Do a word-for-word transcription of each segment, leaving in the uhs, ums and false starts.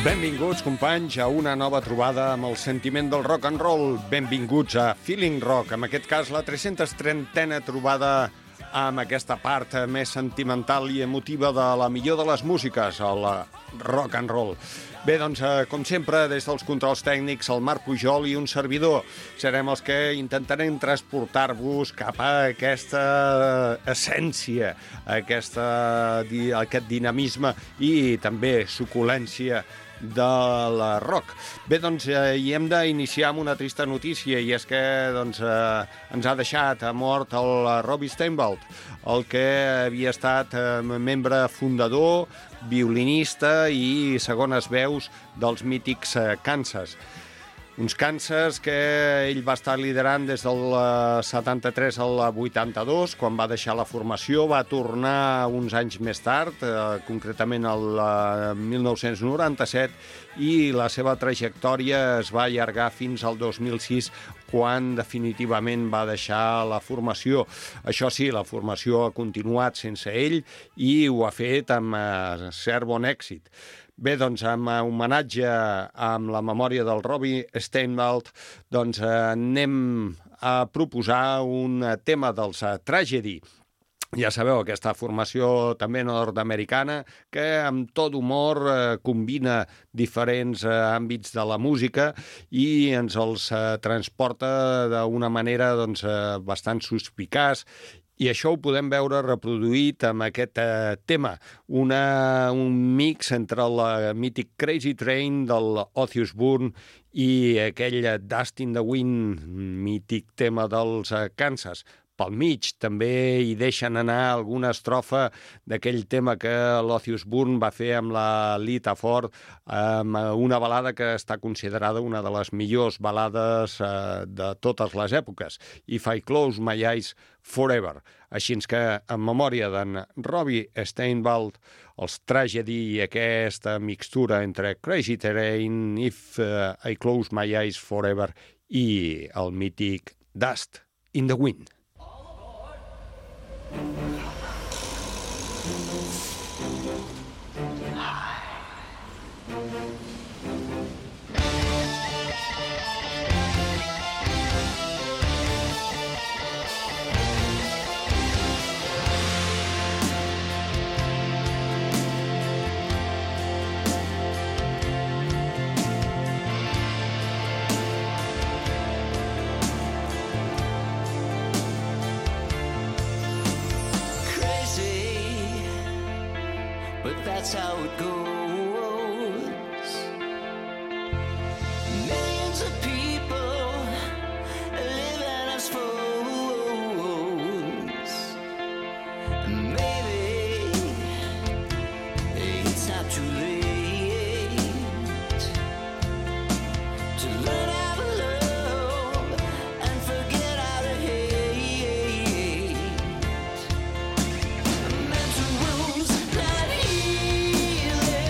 Benvinguts, companys, a una nova trobada amb el sentiment del rock and roll. Benvinguts a Feeling Rock, en aquest cas la tres-cents trentena trobada amb aquesta part més sentimental i emotiva de la millor de les músiques, el rock and roll. Bé, doncs, com sempre, des dels controls tècnics, el Marc Pujol i un servidor serem els que intentarem transportar-vos cap a aquesta essència, aquesta, aquest dinamisme i també suculència de la rock. Bé, doncs, eh, hi hem d'iniciar amb una trista notícia, i és que doncs, eh, ens ha deixat a mort el Robbie Steinwald, el que havia estat eh, membre fundador, violinista i segones veus dels mítics eh, Kansas. Uns Kansas que ell va estar liderant des del setanta-tres al vuitanta-dos, quan va deixar la formació, va tornar uns anys més tard, eh, concretament el mil nou-cents noranta-set, i la seva trajectòria es va allargar fins al dos mil sis, quan definitivament va deixar la formació. Això sí, la formació ha continuat sense ell i ho ha fet amb eh, cert bon èxit. Bé, doncs, amb homenatge amb la memòria del Robbie Steinwald, doncs eh, anem a proposar un tema dels uh, Tragedy. Ja sabeu, aquesta formació també nord-americana que amb tot humor eh, combina diferents eh, àmbits de la música i ens els eh, transporta d'una manera doncs, eh, bastant suspicaç. I això ho podem veure reproduït amb aquest eh, tema, una, un mix entre el mític Crazy Train del Ozzy Osbourne i aquell Dust in the Wind, mític tema dels eh, Kansas. Pel mig també hi deixen anar alguna estrofa d'aquell tema que l'Ozzy Osbourne va fer amb la Lita Ford, amb una balada que està considerada una de les millors balades eh, de totes les èpoques, If I Close My Eyes Forever. Així que, en memòria d'en Robbie Steinwald, els Tragedy i aquesta mixtura entre Crazy Train, If uh, I Close My Eyes Forever i el mític Dust in the Wind. That's how it goes. Millions of people living as foes. Maybe it's not too late to learn how to love and forget how to hate. Mental wounds not healing.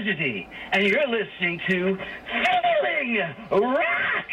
Tragedy, and you're listening to Feeling Rock!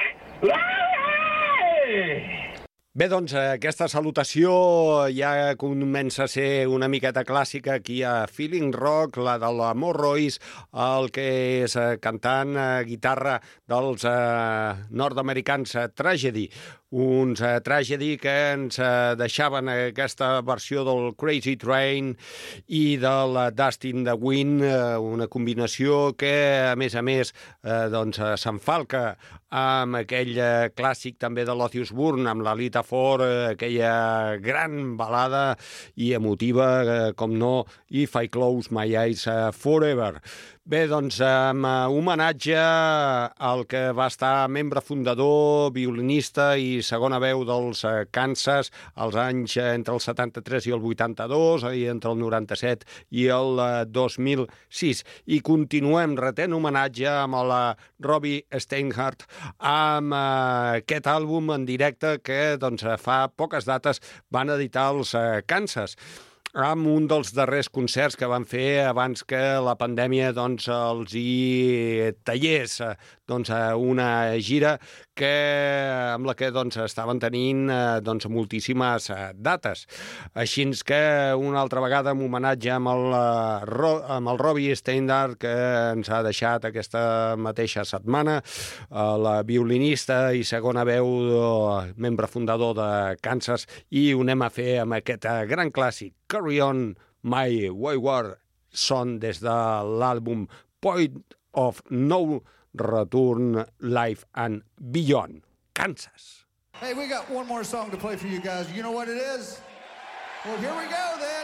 Hey! Bé, doncs, aquesta salutació ja comença a ser una miqueta clàssica aquí a Feeling Rock, la de la Morroys, el que és cantant eh, guitarra dels eh, nord-americans eh, Tragedy. Uns eh, Tragedy que ens eh, deixaven aquesta versió del Crazy Train i del Dust in the Wind, eh, una combinació que, a més a més, eh, doncs, eh, s'enfalca amb aquell eh, clàssic també de l'Ozius Burn, amb la Lita Ford, eh, aquella gran balada i emotiva, eh, com no, If I Close My Eyes eh, Forever. Bé, doncs, amb eh, homenatge al que va estar membre fundador, violinista i segona veu dels eh, Kansas als anys eh, entre el setanta-tres i el vuitanta-dos, i entre el noranta-set i el eh, dos mil sis. I continuem retent homenatge amb la Robbie Steinhardt, amb eh, aquest àlbum en directe que doncs, fa poques dates van editar els eh, Kansas, amb un dels darrers concerts que van fer abans que la pandèmia doncs, els hi tallés doncs, una gira que, amb la que doncs, estaven tenint doncs, moltíssimes dates. Així que una altra vegada amb homenatge amb el, amb el Robbie Steinhardt, que ens ha deixat aquesta mateixa setmana, la violinista i segona veu, membre fundador de Kansas, i ho anem a fer amb aquest gran clàssic, Carry On My Wayward Son, des de l'àlbum Point of No Return Live and Beyond, Kansas. Hey, we got one more song to play for you guys. You know what it is? Well, here we go then.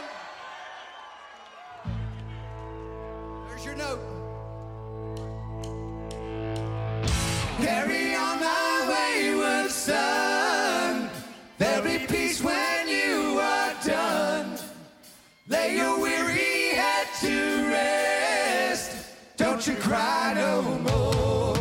There's your note. Carry on my wayward son. There'll be peace when you are done. Lay your weary head to rest. Don't you cry no more.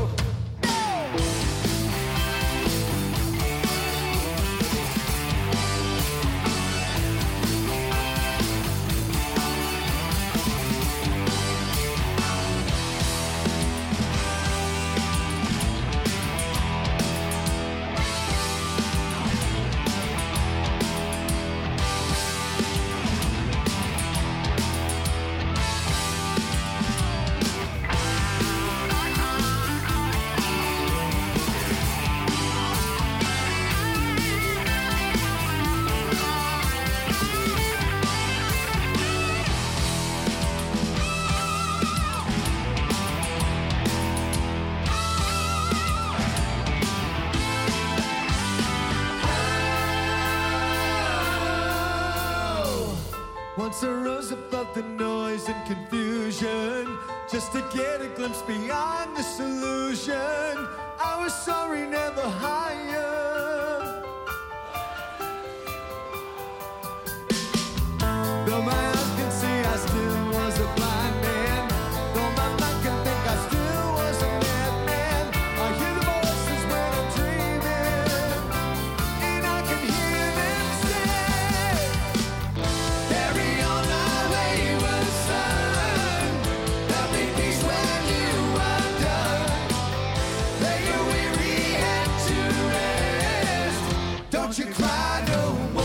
Once I rose above the noise and confusion, just to get a glimpse beyond this illusion. I was sorry, never higher. Though my eyes can see, I still was a blind man. Though my mind can think, I still was a madman. I hear the voices when I'm dreaming, and I can hear them say, carry on my wayward son. There'll be peace when you are done. Lay your weary head to rest. Don't you cry no more.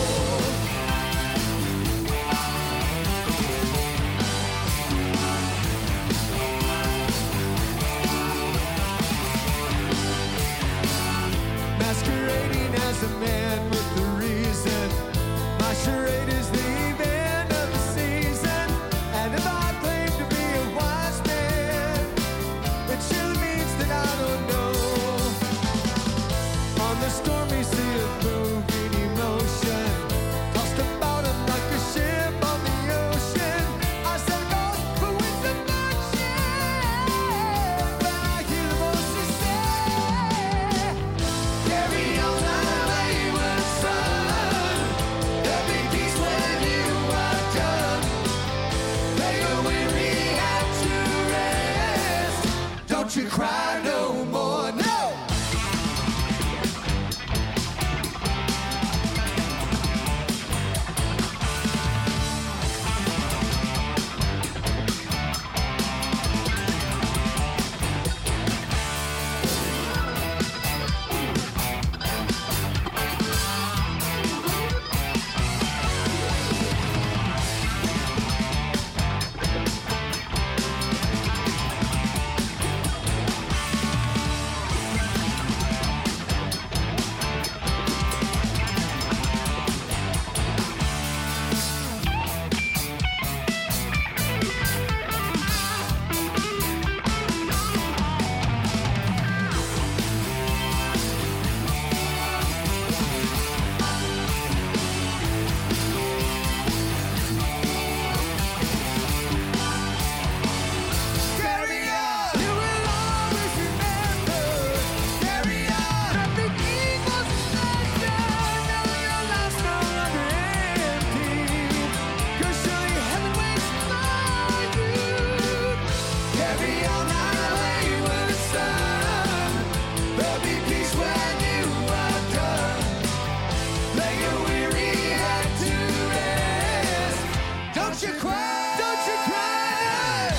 Masquerading as a man with a reason. My charade is the event of the season. And if I claim to be a wise man, it surely means that I don't know. On the stormy sea of moving emotion, tossed about and like a ship on the ocean, I set goals for winds of fortune. But I hear the voices say, carry on my wayward son. There'll be peace when you are done. Lay your weary head to rest. Don't you cry no more, no! cry, don't you cry.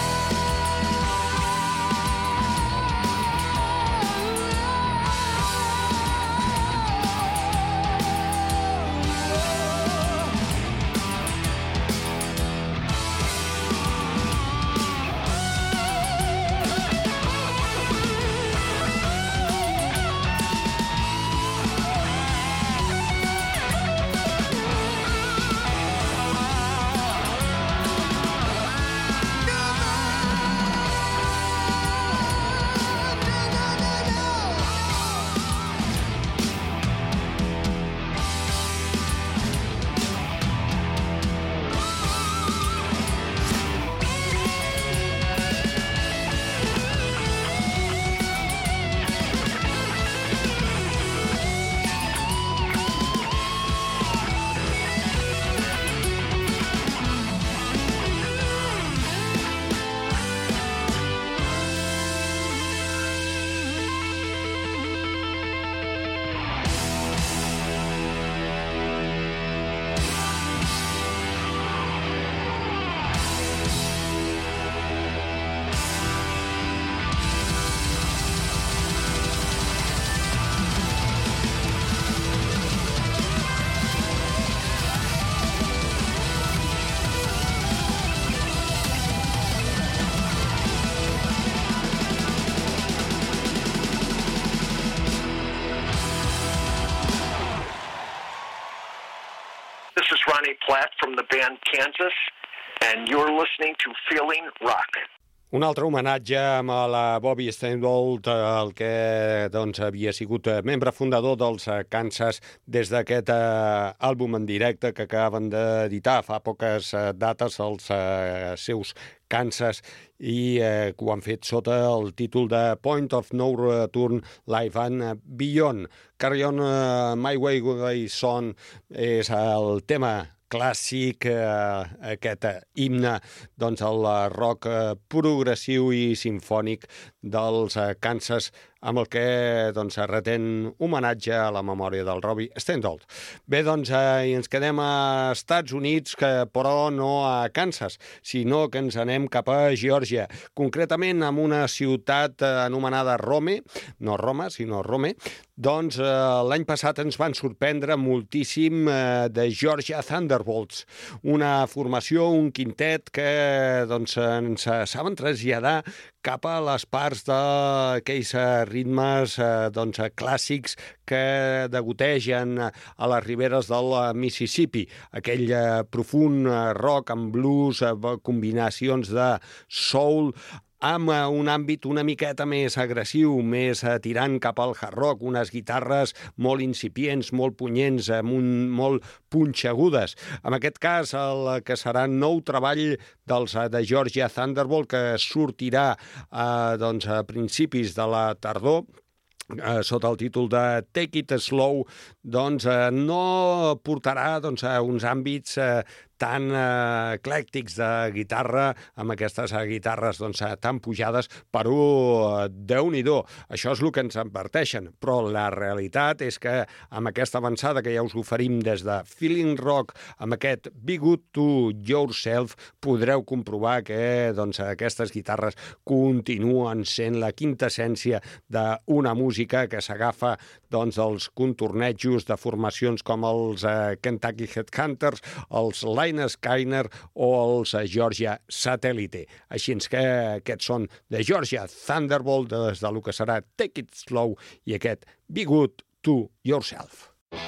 This is Ronnie Platt from the band Kansas, and you're listening to Feeling Rock. Un altre homenatge amb la Bobby Steinbold, el que doncs, havia sigut membre fundador dels Kansas des d'aquest eh, àlbum en directe que acaben d'editar fa poques eh, dates els eh, seus Kansas i eh, que ho han fet sota el títol de Point of No Return Live and Beyond. Carry On uh, My Way, Way Son és el tema clàssic, eh, aquest eh, himne, doncs el rock eh, progressiu i simfònic dels eh, Kansas, amb el que doncs, retén homenatge a la memòria del Robbie Steinbold. Bé, doncs eh, ens quedem a Estats Units, que, però no a Kansas, sinó que ens anem cap a Geòrgia, concretament en una ciutat eh, anomenada Rome, no Roma, sinó Rome. Doncs eh, l'any passat ens van sorprendre moltíssim eh, de Georgia Thunderbolts, una formació, un quintet que doncs, ens saben traslladar cap a les parts d'aquells ritmes eh, doncs, clàssics que degotegen a les riberes del Mississippi, aquell eh, profund rock amb blues, eh, combinacions de soul, amb un àmbit una miqueta més agressiu, més tirant cap al hard rock, unes guitarres molt incipients, molt punyents, amb un, molt punxegudes. En aquest cas, el que serà nou treball dels de Georgia Thunderbolt, que sortirà eh, doncs, a principis de la tardor, Eh, sota el títol de Take It Slow, doncs eh, no portarà doncs, a uns àmbits eh, tan eh, eclèctics de guitarra, amb aquestes eh, guitarres doncs, eh, tan pujades, però eh, Déu-n'hi-do, això és el que ens adverteixen, però la realitat és que amb aquesta avançada que ja us oferim des de Feeling Rock, amb aquest Be Good to Yourself, podreu comprovar que doncs, aquestes guitarres continuen sent la quintessència d'una música que s'agafa doncs, dels contornejos de formacions com els eh, Kentucky Headhunters, els Lynyrd Skynyrd o els eh, Georgia Satellite. Així que aquests són de Georgia Thunderbolt, des del que serà Take It Slow i aquest Be Good to Yourself.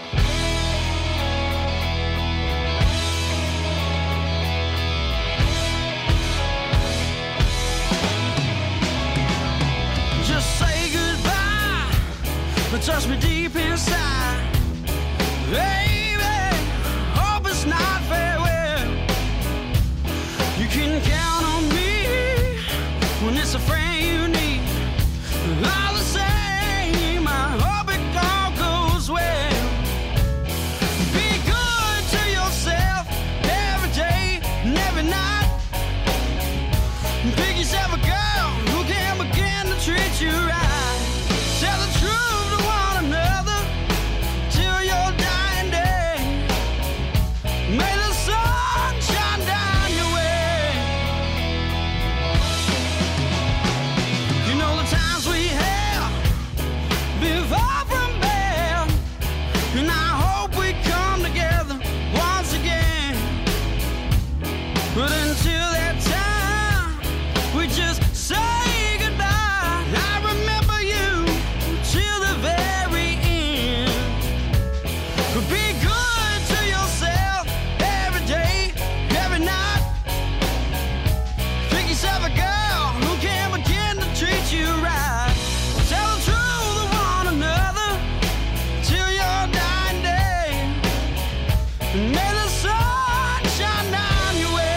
Touch me deep inside, baby. Hope it's not farewell. You can count on me when it's a friend you need. All the same, I hope it all goes well. Be good to yourself every day and every night. Pick yourself a girl who can begin to treat you right. Tell the truth. May the sun shine down until that time we just say goodbye. I remember you till the very end. Be good to yourself every day, every night. Pick yourself a girl who can begin to treat you right. Tell the truth to one another till your dying day. May the sun shine down your way.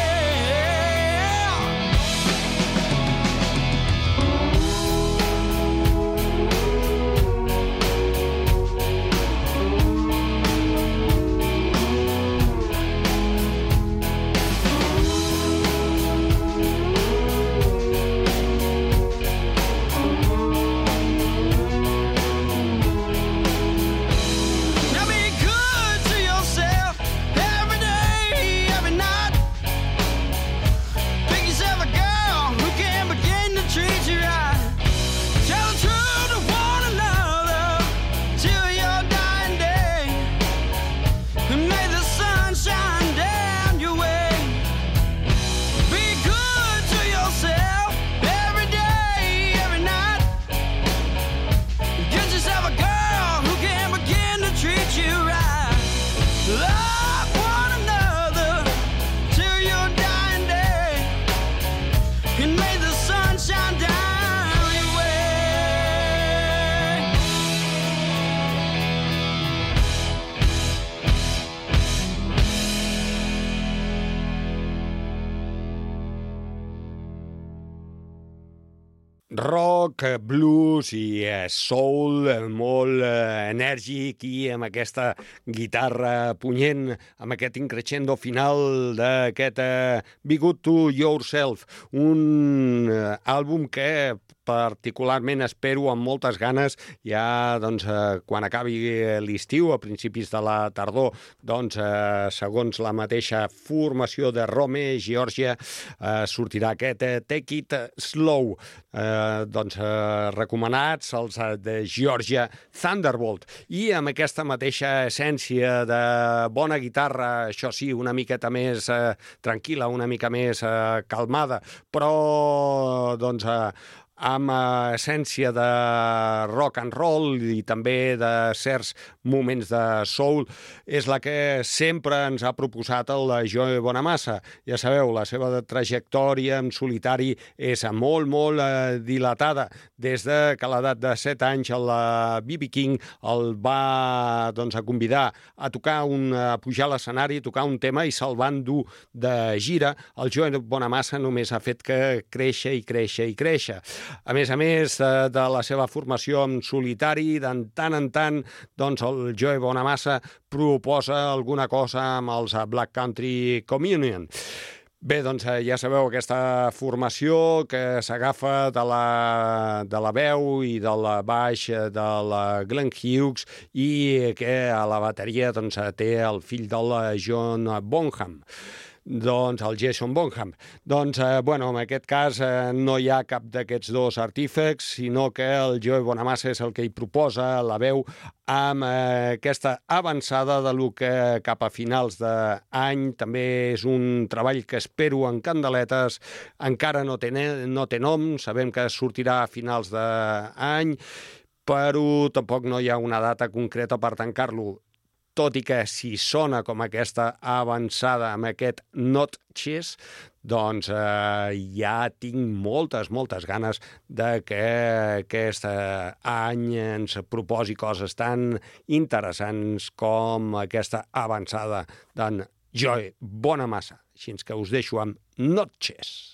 Now be good to yourself every day, every night. Pick yourself a girl who can begin to treat you right. Tell the truth to one another till your dying day. And may the sun shine down your way. Be good to yourself every day, every night. Get yourself a girl who can begin to treat you right. Love one another till your dying day. And may the sun shine down your way. Rock, blues i eh, soul eh, molt eh, enèrgic i amb aquesta guitarra punyent, amb aquest increscendo final d'aquest eh, Be Good to Yourself, un eh, àlbum que particularment espero amb moltes ganes ja doncs, eh, quan acabi l'estiu, a principis de la tardor, doncs, eh, segons la mateixa formació de Rome, Geòrgia, eh, sortirà aquest eh, Take It Slow, eh, doncs, eh, recomanats els eh, de Geòrgia Thunderbolt. I amb aquesta mateixa essència de bona guitarra, això sí, una miqueta més eh, tranquil·la, una mica més eh, calmada, però doncs, eh, amb essència de rock and roll i també de certs moments de soul, és la que sempre ens ha proposat el Joe Bonamassa. Ja sabeu, la seva trajectòria en solitari és molt, molt eh, dilatada. Des de que a l'edat de set anys el B B King el va doncs, a convidar a tocar un, a pujar a l'escenari, a tocar un tema i se'l van dur de gira. El Joe Bonamassa només ha fet que créixer i créixer i créixer. A més a més de, de la seva formació en solitari, de tant en tant, doncs el Joe Bonamassa proposa alguna cosa amb els Black Country Communion. Bé, doncs ja sabeu, aquesta formació que s'agafa de la, de la veu i del baix de la Glenn Hughes i que a la bateria doncs, té el fill del John Bonham. Doncs el Jason Bonham. Doncs, eh, bueno, en aquest cas eh, no hi ha cap d'aquests dos artífecs, sinó que el Joe Bonamassa és el que hi proposa la veu amb eh, aquesta avançada de lo que cap a finals d'any també és un treball que espero en candeletes, encara no té, no té nom, sabem que sortirà a finals d'any, però tampoc no hi ha una data concreta per tancar-lo. Tot i que si sona com aquesta avançada amb aquest Not Chess, doncs eh, ja tinc moltes, moltes ganes de que aquest any ens proposi coses tan interessants com aquesta avançada d'en Joe Bonamassa. Així que us deixo amb Not Chess.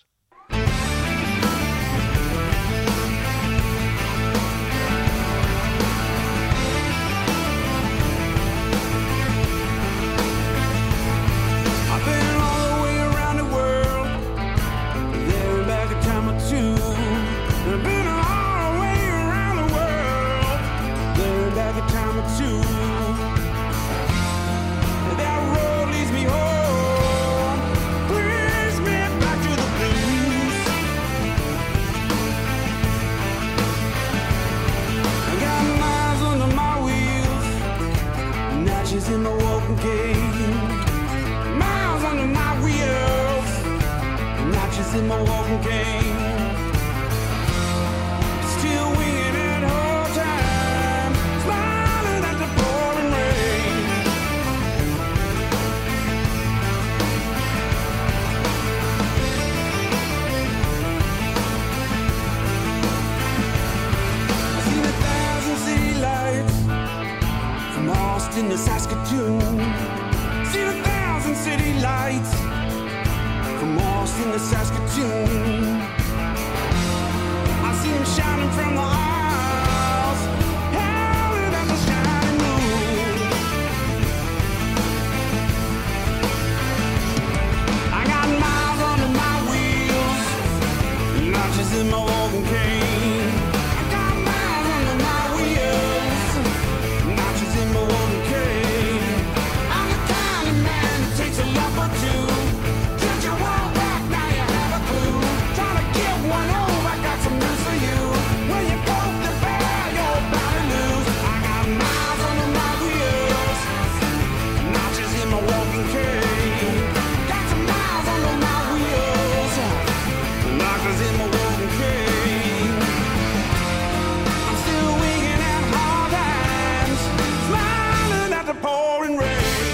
I've been all the way around the world, there and back a time or two. I've been all the way around the world, there and back a time or two. That road leads me home, brings me back to the blues. notches in my walking cane. Still winging it all time, smiling at the pouring rain. I've seen a thousand city lights from Austin to Saskatoon. Seen a thousand city lights from Austin to Saskatoon. I see them shining from the aisles, howling at the shining moon. I got miles under my wheels, notches in my walking cane. I got miles under my wheels, notches in my walking cane. I'm the kind of man that takes a lap or two. Did you walk back? Now you have a clue. Trying to get one over, I got some news for you. When you broke the bear, you're bound to lose. I got miles under my wheels, notches in my walking cane. Got some miles under my wheels, notches in my walking cane. I'm still winging at hard times, smiling at the pouring rain.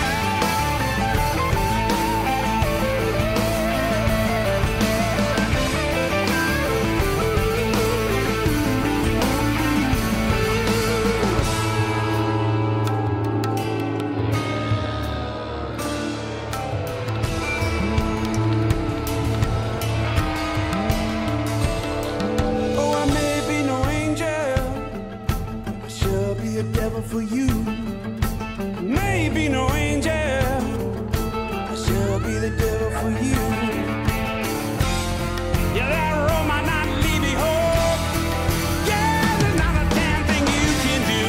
Oh, I may be no angel, I sure be a devil for you. May be no angel, I sure be the devil for you. Yeah, that road might not lead me home. Yeah, there's not a damn thing you can do.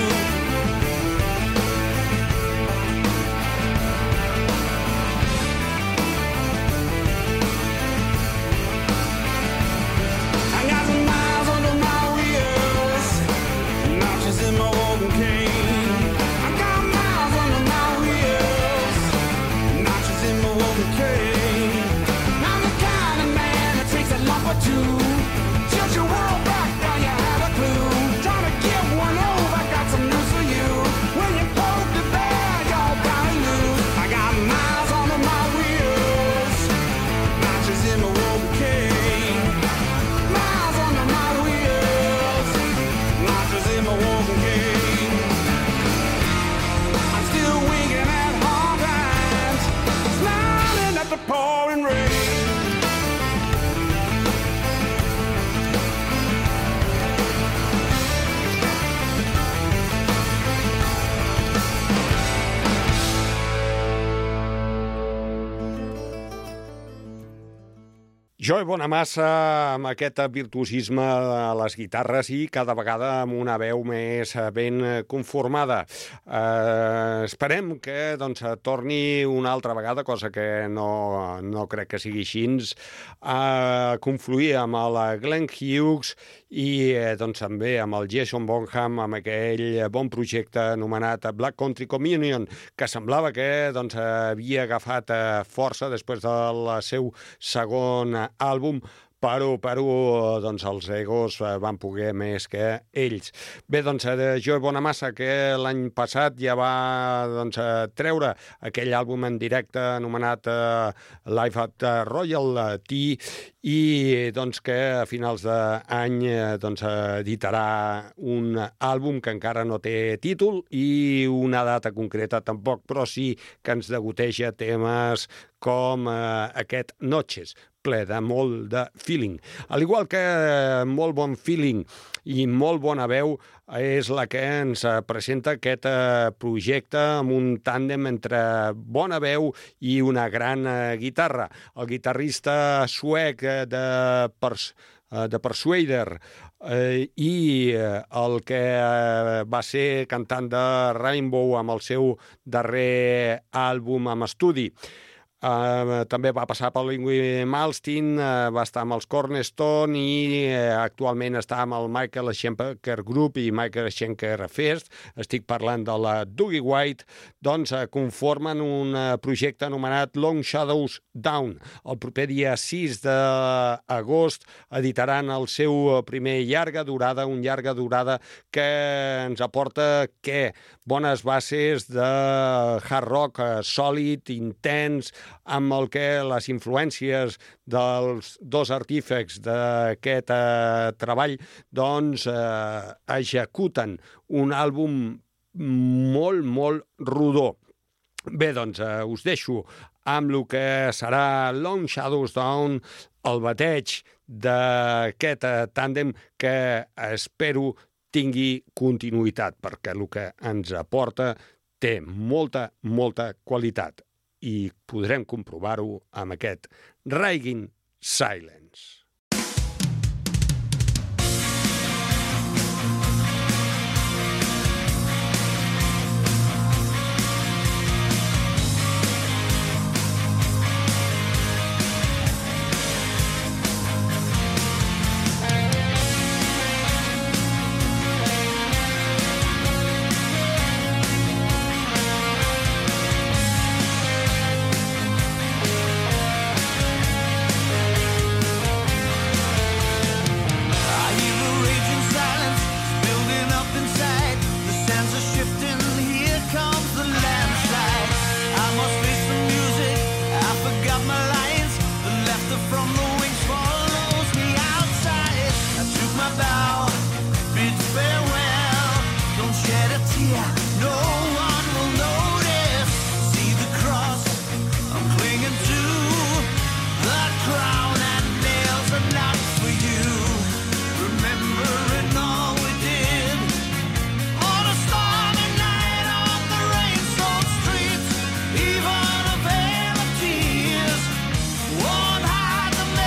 I got some miles under my wheels, notches in my walking cane. I got miles under my wheels, notches in my walking cane. I'm the kind of man that takes a lump or two. Tilt your world back while you have a clue. Trying to get one over, I got some news for you. When you poke the bear, you're bound to lose. I got miles under my wheels, notches in my walking cane. Miles under my wheels, notches in my walking cane. I'm still winking at hard times, smiling at the pouring rain. Joe Bonamassa amb aquest virtuosisme a les guitarres i cada vegada amb una veu més ben conformada. Eh, esperem que doncs, torni una altra vegada, cosa que no, no crec que sigui així, a confluir amb el Glenn Hughes i eh, doncs, també amb el Jason Bonham, amb aquell bon projecte anomenat Black Country Communion, que semblava que doncs, havia agafat eh, força després del seu segon àlbum, però, però doncs, els egos van poder més que ells. Bé, doncs, Joe Bonamassa, que l'any passat ja va doncs, treure aquell àlbum en directe anomenat uh, Live at Royal Tea, i doncs, que a finals d'any doncs, editarà un àlbum que encara no té títol i una data concreta tampoc, però sí que ens degoteja temes com uh, aquest Notches, ple de molt de feeling. Al igual que molt bon feeling i molt bona veu és la que ens presenta aquest projecte amb un tàndem entre bona veu i una gran guitarra. El guitarrista suec de, Pers de Persuader eh, i el que va ser cantant de Rainbow amb el seu darrer àlbum amb estudi. Uh, també va passar per l'Ingui Malmsteen, uh, va estar amb els Cornerstone i uh, actualment està amb el Michael Schenker Group i Michael Schenker First. Estic parlant de la Dougie White. Doncs uh, conformen un uh, projecte anomenat Long Shadows Down. El proper dia sis d'agost editaran el seu primer llarga durada, un llarga durada que ens aporta què? Bones bases de hard rock uh, sòlid, intens, amb el que les influències dels dos artífecs d'aquest eh, treball doncs eh, executen un àlbum molt, molt rodó. Bé, doncs eh, us deixo amb el que serà Long Shadows Down, el bateig d'aquest eh, tàndem que espero tingui continuïtat, perquè el que ens aporta té molta, molta qualitat. I podrem comprovar-ho amb aquest Raging Silence. Won't hide the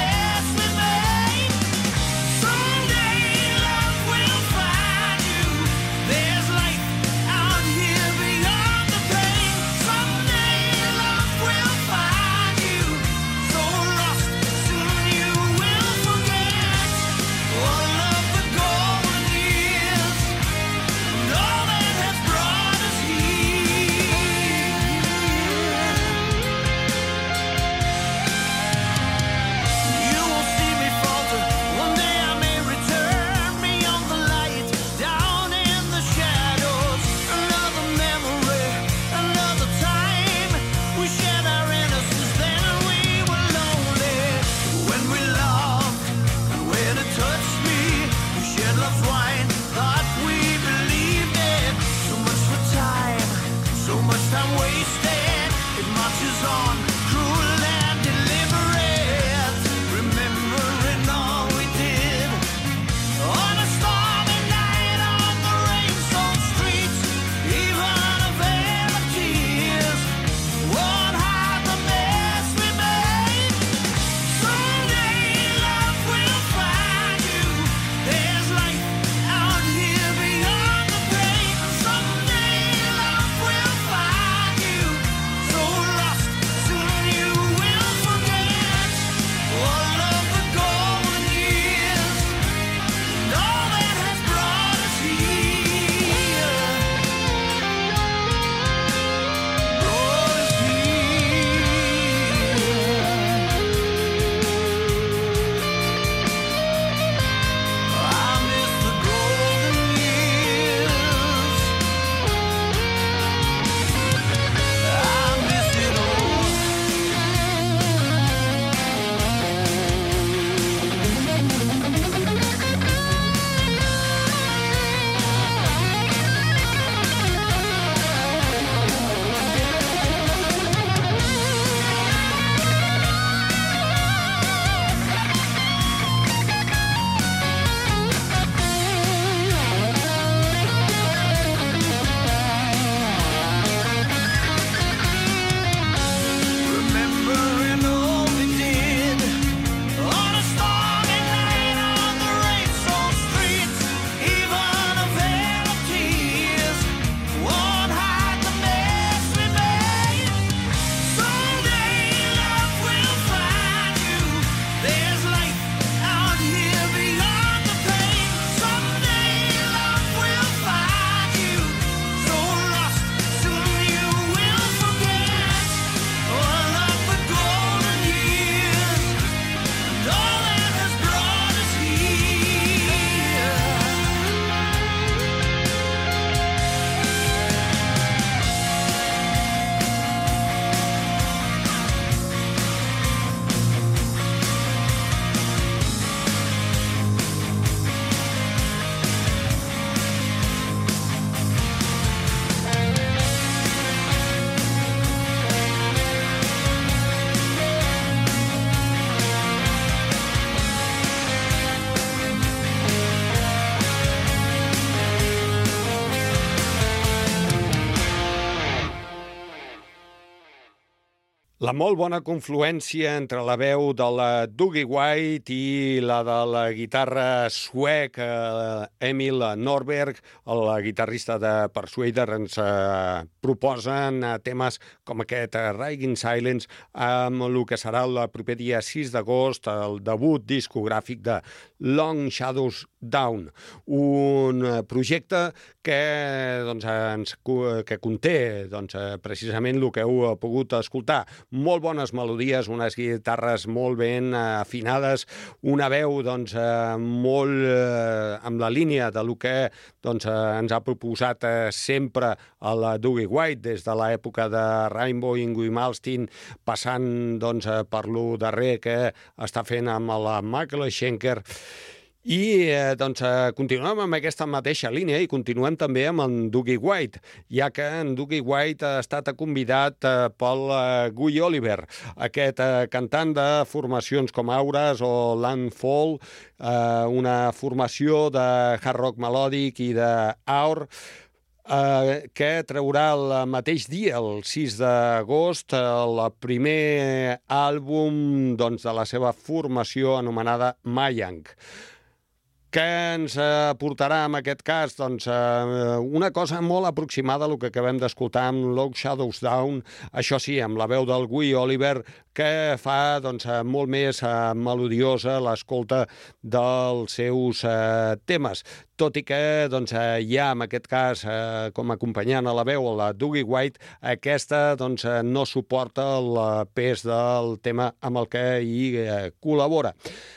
La molt bona confluència entre la veu de la Dougie White i la de la guitarra suec eh, Emil Norberg, el guitarrista de Persuader, ens eh, proposen eh, temes com aquest eh, Riding Silence amb el que serà el proper dia sis d'agost, el debut discogràfic de Long Shadows Down, un projecte que, doncs, ens, que conté doncs, precisament el que heu pogut escoltar. Molt bones melodies, unes guitarres molt ben afinades, una veu doncs, molt eh, amb la línia de lo que doncs, ens ha proposat eh, sempre el Dougie White des de l'època de Rainbow in Malmsteen, passant doncs, per lo darrer que està fent amb el Michael Schenker. I eh, doncs, eh, continuem amb aquesta mateixa línia i continuem també amb en Dougie White, ja que en Dougie White ha estat convidat eh, pel eh, Guy Oliver, aquest eh, cantant de formacions com Auras o Landfall, eh, una formació de hard rock melòdic i d'Aur, eh, que traurà el mateix dia, el sis d'agost, el primer àlbum doncs, de la seva formació anomenada Mayang. Què ens aportarà en aquest cas? Doncs eh, una cosa molt aproximada al que acabem d'escoltar amb Long Shadows Down, això sí, amb la veu del Guy Oliver, que fa doncs, molt més eh, melodiosa l'escolta dels seus eh, temes. Tot i que doncs, eh, hi ha, en aquest cas, eh, com acompanyant a la veu, la Dougie White, aquesta doncs, eh, no suporta el pes del tema amb el que hi eh, col·labora.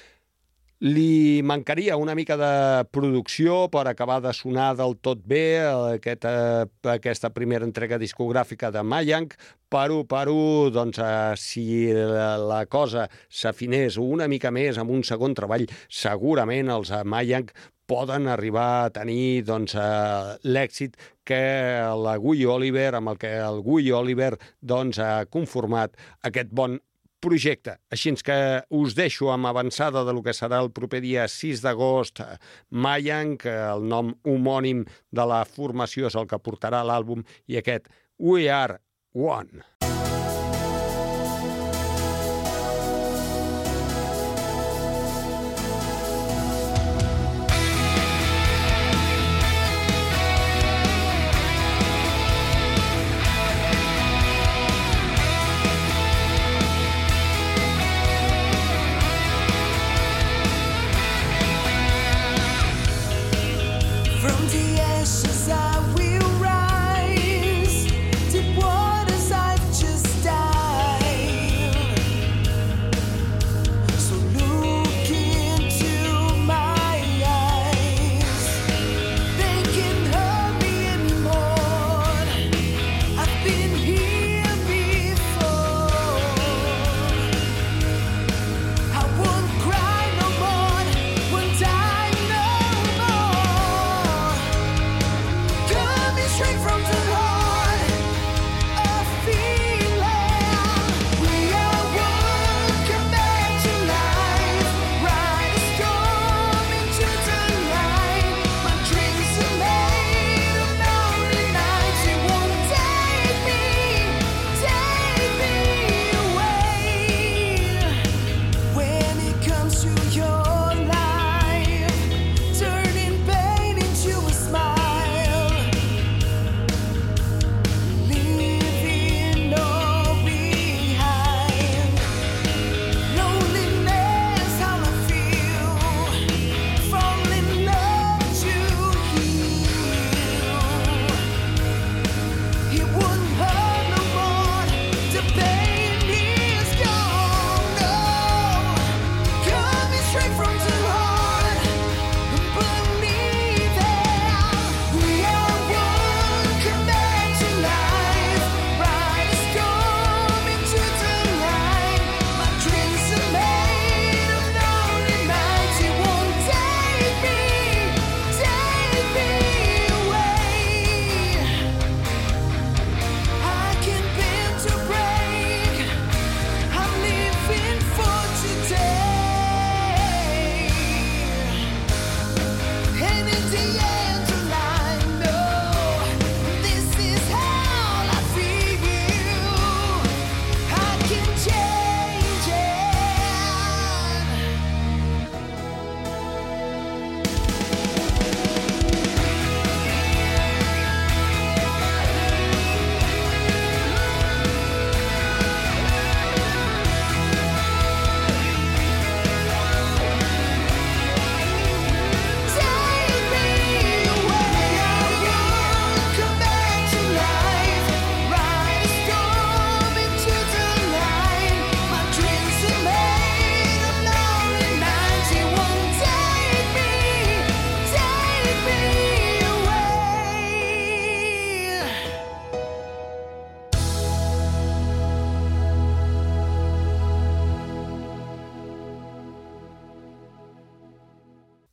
Li mancaria una mica de producció per acabar de sonar del tot bé aquest, eh, aquesta primera entrega discogràfica de Mayang, però, però doncs, eh, si la cosa s'afinés una mica més amb un segon treball, segurament els Mayang poden arribar a tenir doncs, eh, l'èxit que el Guy Oliver, amb el que el Guy Oliver doncs, ha conformat aquest bon projecte. Així que us deixo amb avançada de lo que serà el proper dia sis d'agost, Mayang, el nom homònim de la formació és el que portarà l'àlbum, i aquest We Are One. From the ashes I will rise. Deep waters I've just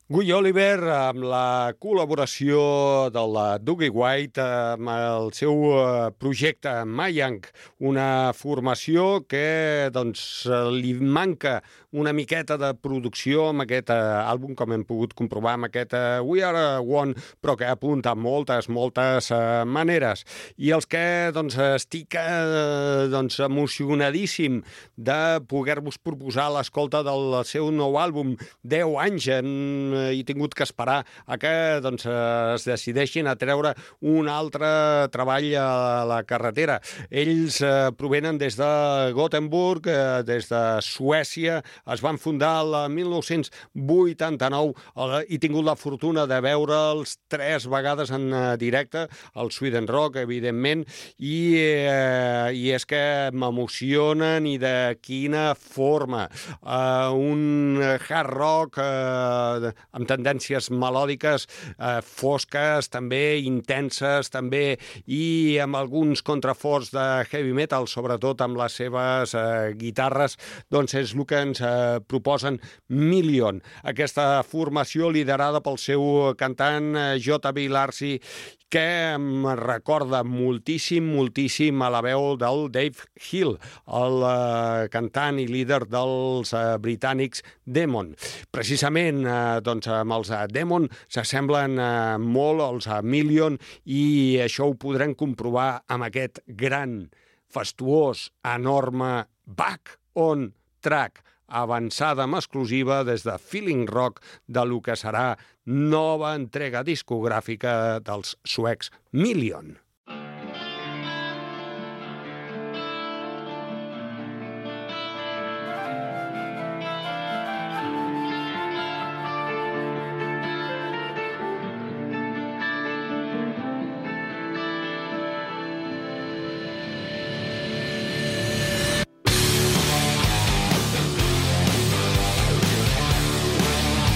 Guy Oliver, amb la col·laboració de la Dougie White amb el seu projecte Mayang, una formació que doncs, li manca una miqueta de producció amb aquest àlbum, com hem pogut comprovar amb aquest We Are One, però que apunta moltes, moltes maneres. I els que doncs, estic doncs, emocionadíssim de poder-vos proposar l'escolta del seu nou àlbum, deu anys en he tingut que esperar a que doncs, es decideixin a treure un altre treball a la carretera. Ells eh, provenen des de Gothenburg, eh, des de Suècia, es van fundar el mil nou-cents vuitanta-nou eh, i he tingut la fortuna de veure'ls tres vegades en eh, directe, al Sweden Rock, evidentment, i, eh, i és que m'emocionen i de quina forma. Eh, un hard rock eh, amb tendències melòdiques eh, fosques, també intenses, també, i amb alguns contraforts de heavy metal, sobretot amb les seves eh, guitarres, doncs és el que ens eh, proposen Million. Aquesta formació liderada pel seu cantant eh, J B Larsi, que em recorda moltíssim, moltíssim a la veu del Dave Hill, el eh, cantant i líder dels eh, britànics Demon. Precisament eh, doncs, amb els eh, Demon s'assemblen eh, molt als eh, Million, i això ho podrem comprovar amb aquest gran, fastuós, enorme Back on Track, avançada amb exclusiva des de Feeling Rock de lo que serà nova entrega discogràfica dels suecs Million.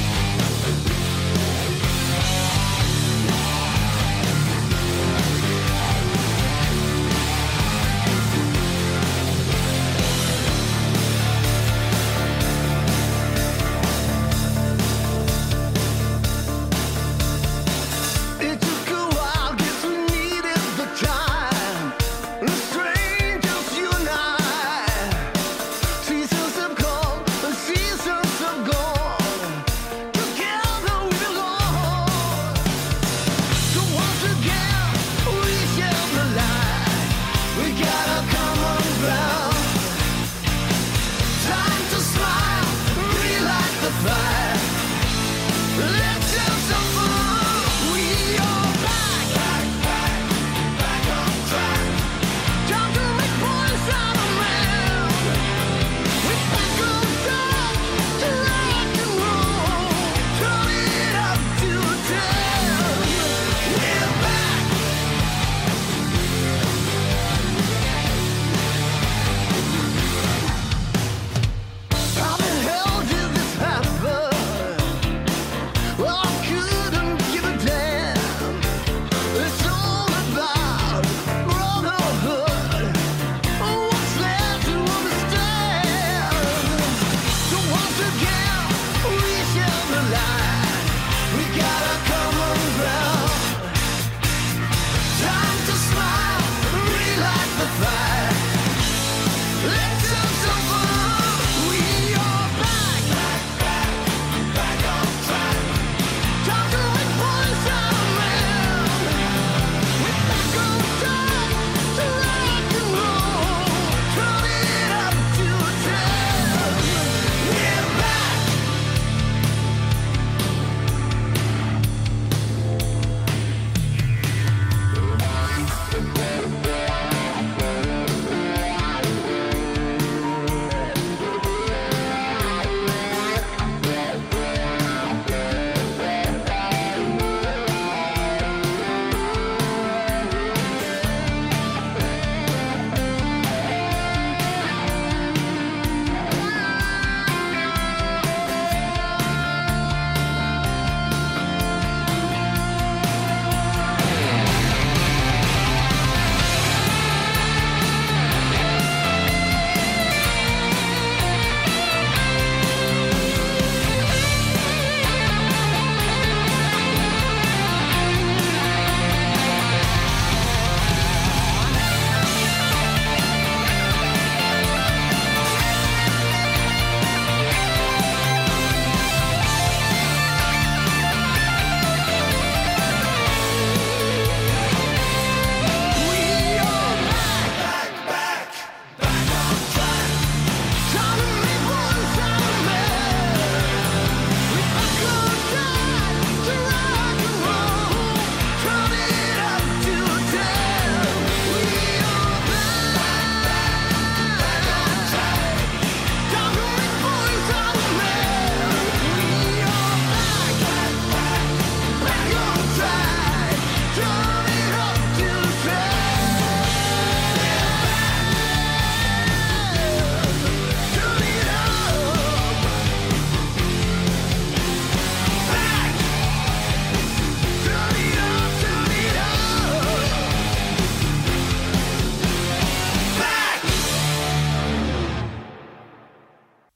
Thank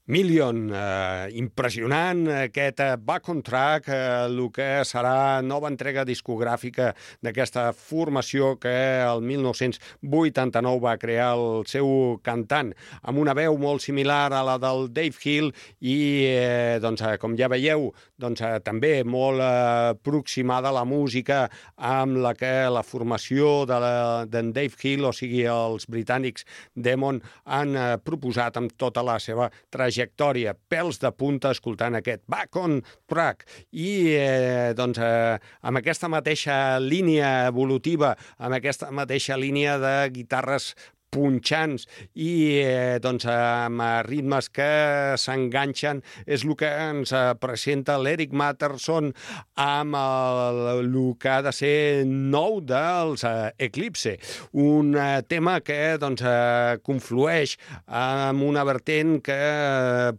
Million, eh, impressionant aquest eh, Back on Track, eh, el que serà nova entrega discogràfica d'aquesta formació que el mil nou-cents vuitanta-nou va crear el seu cantant, amb una veu molt similar a la del Dave Hill i, eh, doncs, eh, com ja veieu, doncs, eh, també molt eh, aproximada a la música amb la que la formació de la, d'en Dave Hill, o sigui, els britànics Demon, han eh, proposat amb tota la seva trajectòria, pèls de punta escoltant aquest Back on Track. I eh, doncs, eh, amb aquesta mateixa línia evolutiva, amb aquesta mateixa línia de guitarres punxants i eh, doncs, amb ritmes que s'enganxen, és el que ens presenta l'Eric Matterson amb el, el que ha de ser nou dels eh, Eclipse, un eh, tema que doncs, eh, conflueix amb una vertent que eh,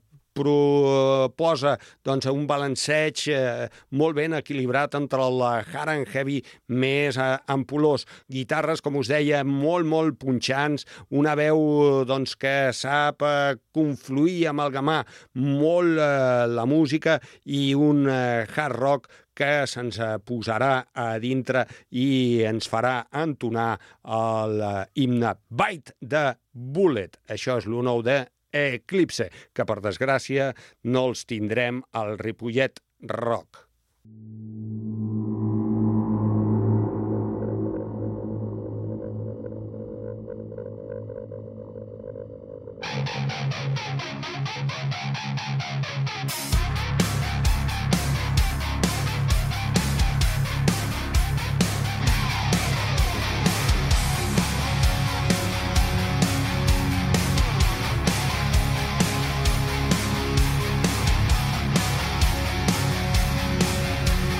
proposa doncs, un balanceig eh, molt ben equilibrat entre el hard and heavy més eh, ampulós. Guitarres, com us deia, molt, molt punxants, una veu doncs, que sap eh, confluir, amalgamar molt eh, la música i un eh, hard rock que se'ns posarà a dintre i ens farà entonar el eh, himne Bite the Bullet. Això és lo nou de Eclipse, que per desgràcia no els tindrem al Ripollet Rock. Thank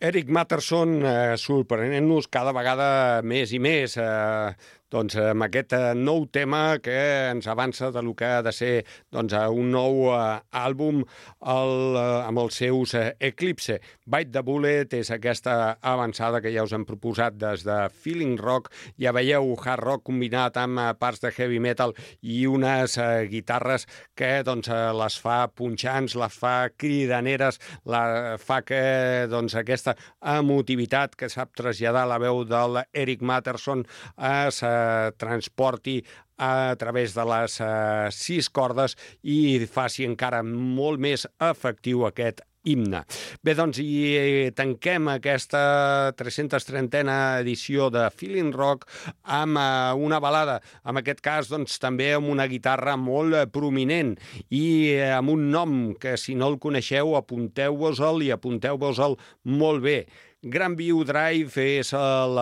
Eric Matterson eh, sorprenent-nos cada vegada més i més, eh, doncs, amb aquest eh, nou tema que ens avança de lo que ha de ser doncs, eh, un nou eh, àlbum el, eh, amb els seus eh, Eclipse. Bite the Bullet és aquesta avançada que ja us hem proposat des de Feeling Rock. Ja veieu hard rock combinat amb eh, parts de heavy metal i unes eh, guitarres que doncs, eh, les fa punxants, les fa cridaneres, la, fa que doncs, aquesta emotivitat que sap traslladar la veu de l'Eric Matterson es eh, transporti a través de les eh, sis cordes i faci encara molt més efectiu aquest himne. Bé, doncs, i tanquem aquesta tres-cents trentena edició de Feeling Rock amb eh, una balada, en aquest cas, doncs, també amb una guitarra molt eh, prominent i eh, amb un nom que, si no el coneixeu, apunteu-vos-el i apunteu-vos-el molt bé. Grandview Drive és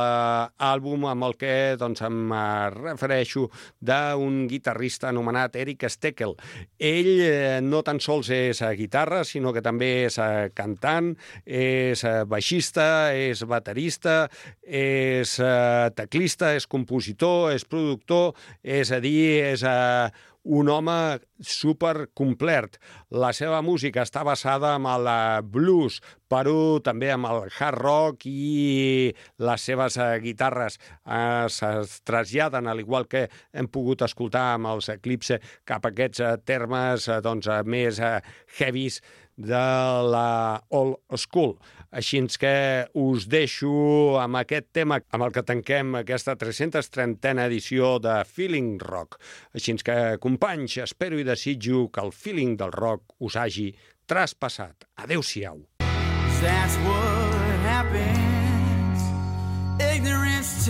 l'àlbum amb el que doncs, em refereixo d'un guitarrista anomenat Eric Steckel. Ell eh, no tan sols és guitarra, sinó que també és cantant, és baixista, és baterista, és teclista, és compositor, és productor, és a dir, és un home supercomplet. La seva música està basada en el blues, però també amb el hard rock, i les seves eh, guitarres es, es traslladen, al igual que hem pogut escoltar amb els Eclipse, cap a aquests eh, termes eh, doncs, eh, més eh, heavies de la old school. Així que us deixo amb aquest tema amb el que tanquem aquesta tres-cents trentena edició de Feeling Rock. Així que, companys, espero i desitjo que el feeling del rock us hagi traspassat. Adéu-siau. That's what happens. Ignorance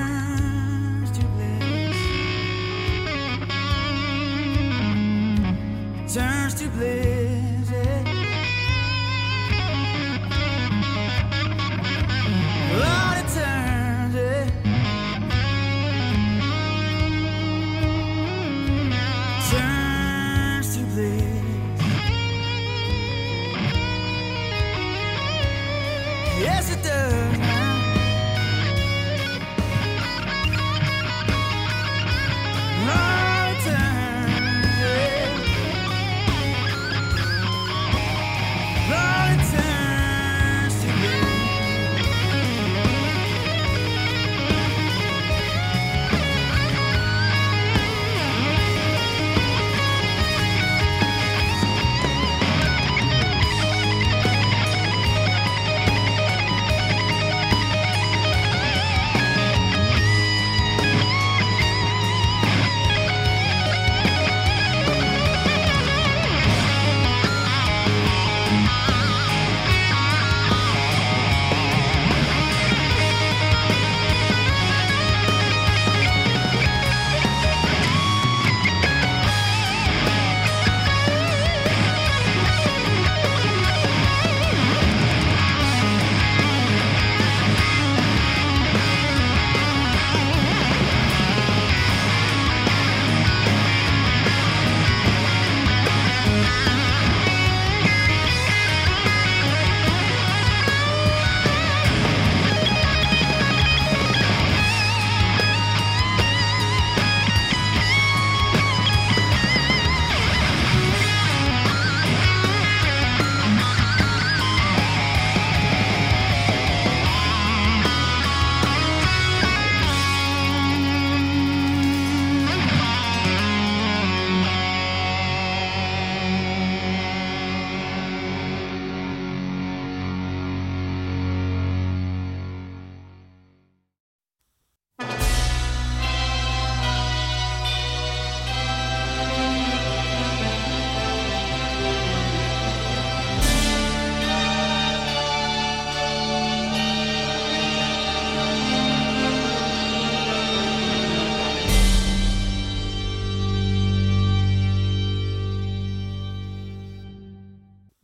turns to bliss. Turns to bliss. Yeah. Lord, it turns. Yeah. Turns to bliss. Yes, it does now. Oh, it turns, yeah.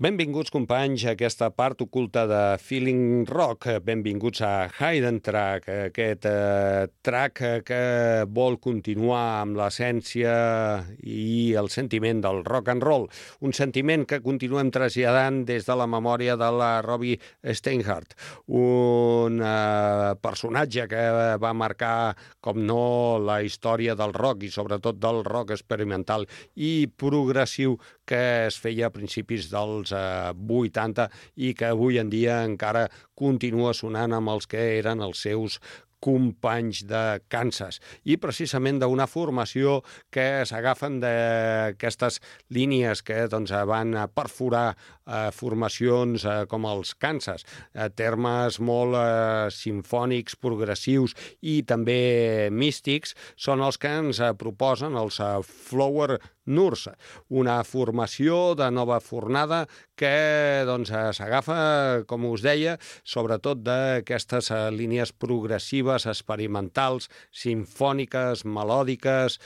Benvinguts, companys, a aquesta part oculta de Feeling Rock. Benvinguts a Hidden Track, aquest eh, track que vol continuar amb l'essència i el sentiment del rock and roll. Un sentiment que continuem traslladant des de la memòria de la Robbie Steinhardt, un eh, personatge que va marcar, com no, la història del rock i sobretot del rock experimental i progressiu que es feia a principis dels eh, vuitanta i que avui en dia encara continua sonant amb els que eren els seus companys de Kansas, i precisament d'una formació que s'agafen d'aquestes línies que doncs, van perforar eh, formacions eh, com els Kansas, eh, termes molt eh, simfònics, progressius i també místics, són els que ens eh, proposen els eh, Flower Nurse, una formació de nova fornada que doncs, s'agafa, com us deia, sobretot d'aquestes eh, línies progressives, experimentals, simfòniques, melòdiques,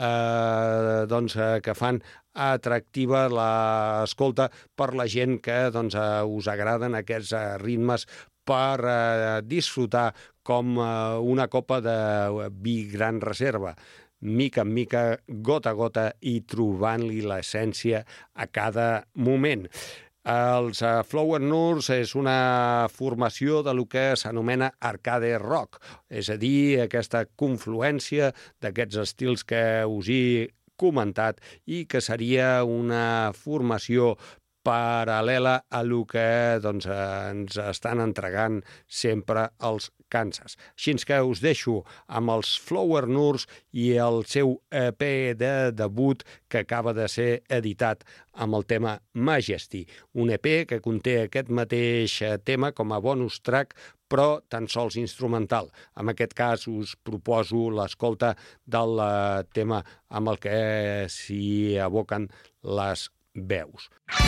eh, doncs, eh, que fan atractiva l'escolta per la gent que doncs, eh, us agraden aquests eh, ritmes per eh, disfrutar com eh, una copa de vi Gran Reserva, mica en mica, gota a gota i trobant-li l'essència a cada moment. Els uh, Flower Nurse és una formació de lo que s'anomena arcade rock, és a dir, aquesta confluència d'aquests estils que us he comentat i que seria una formació paral·lela a lo que doncs, ens estan entregant sempre els Kansas. Així que us deixo amb els Flower Nurse i el seu E P de debut que acaba de ser editat amb el tema Majesty, un E P que conté aquest mateix tema com a bonus track, però tan sols instrumental. En aquest cas us proposo l'escolta del tema amb el que s'hi aboquen les veus.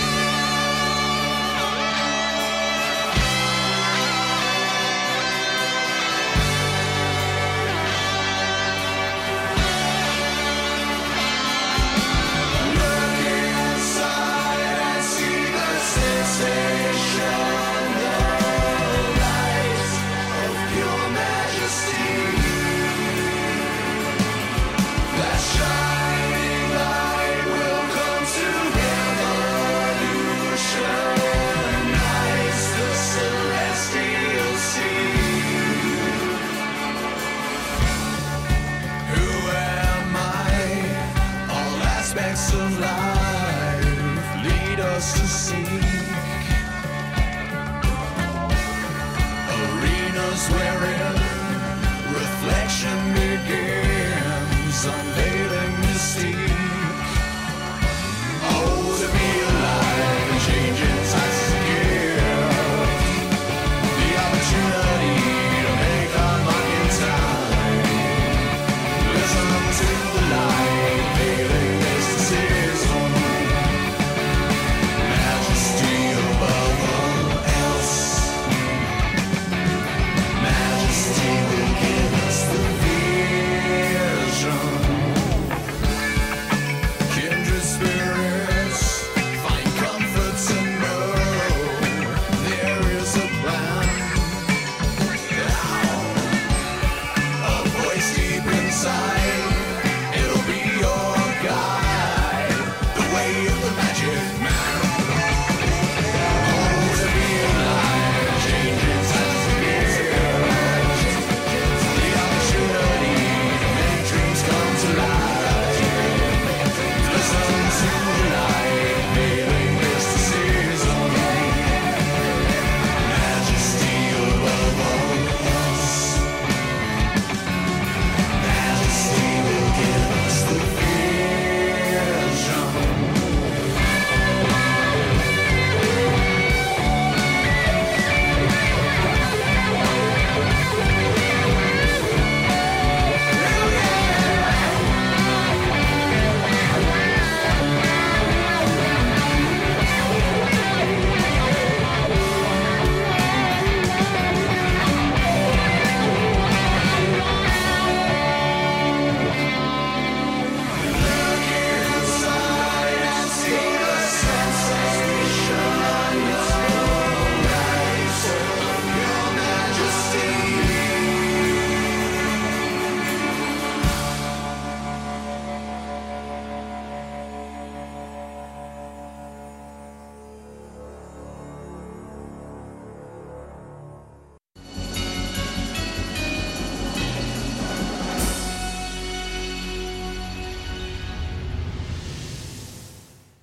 Of life lead us to seek arenas where